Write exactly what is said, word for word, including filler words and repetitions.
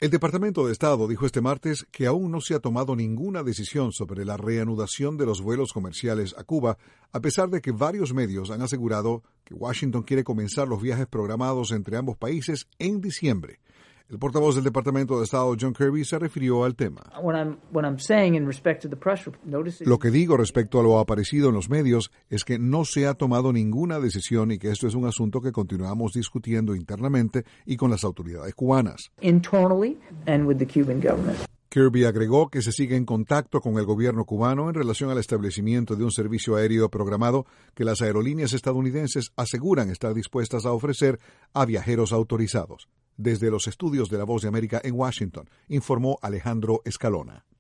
El Departamento de Estado dijo este martes que aún no se ha tomado ninguna decisión sobre la reanudación de los vuelos comerciales a Cuba, a pesar de que varios medios han asegurado que Washington quiere comenzar los viajes programados entre ambos países en diciembre. El portavoz del Departamento de Estado, John Kirby, se refirió al tema. Lo que digo respecto a lo aparecido en los medios es que no se ha tomado ninguna decisión y que esto es un asunto que continuamos discutiendo internamente y con las autoridades cubanas. Kirby agregó que se sigue en contacto con el gobierno cubano en relación al establecimiento de un servicio aéreo programado que las aerolíneas estadounidenses aseguran estar dispuestas a ofrecer a viajeros autorizados. Desde los estudios de La Voz de América en Washington, informó Alejandro Escalona.